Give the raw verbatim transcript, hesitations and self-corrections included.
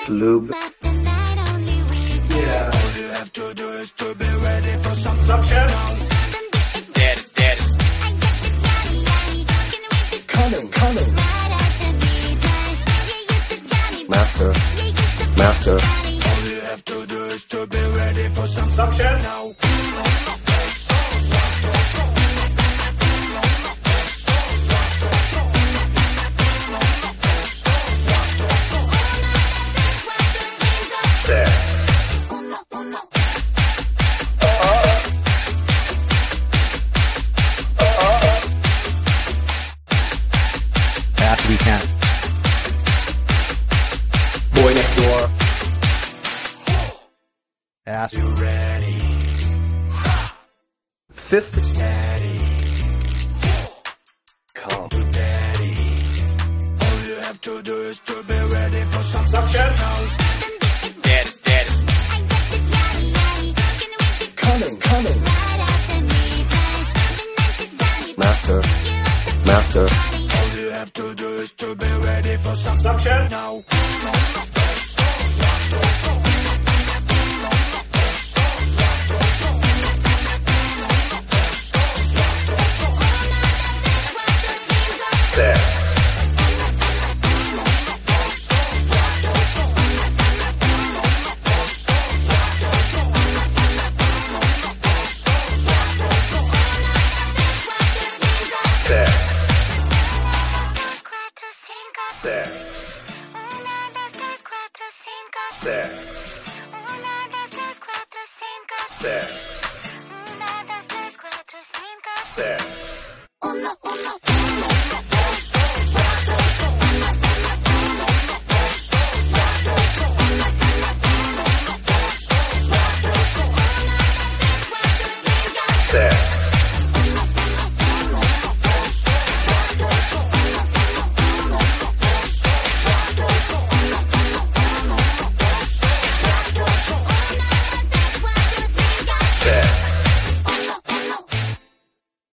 Lube. Yeah. All you have to do is to be ready for some suction. Dead, dead. Coming, coming. Master. Master. All you have to do is to be ready for some suction now. Fast we can. Boy next door. Ass. You ready? Fist. Steady. Come. To daddy. All you have to do is to be ready for some suction now. Dead, dead. Coming, coming. Master. Master. All you have to do is to be ready for some suction now. Sex. Sex. Sex. Sex. Sex. Sex.